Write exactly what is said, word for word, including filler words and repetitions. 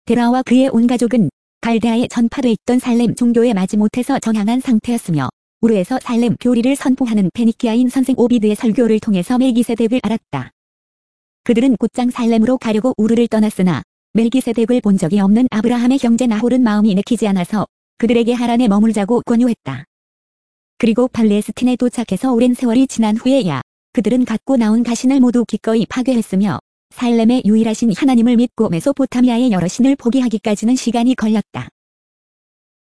데라와 그의 온 가족은 갈대아에 전파돼 있던 살렘 종교에 마지못해서 정향한 상태였으며 우르에서 살렘 교리를 선포하는 페니키아인 선생 오비드의 설교를 통해서 멜기세덱을 알았다. 그들은 곧장 살렘으로 가려고 우르를 떠났으나 멜기세덱을 본 적이 없는 아브라함의 형제 나홀은 마음이 내키지 않아서 그들에게 하란에 머물자고 권유했다. 그리고 팔레스틴에 도착해서 오랜 세월이 지난 후에야 그들은 갖고 나온 가신을 모두 기꺼이 파괴했으며 살렘의 유일하신 하나님을 믿고 메소포타미아의 여러 신을 포기하기까지는 시간이 걸렸다.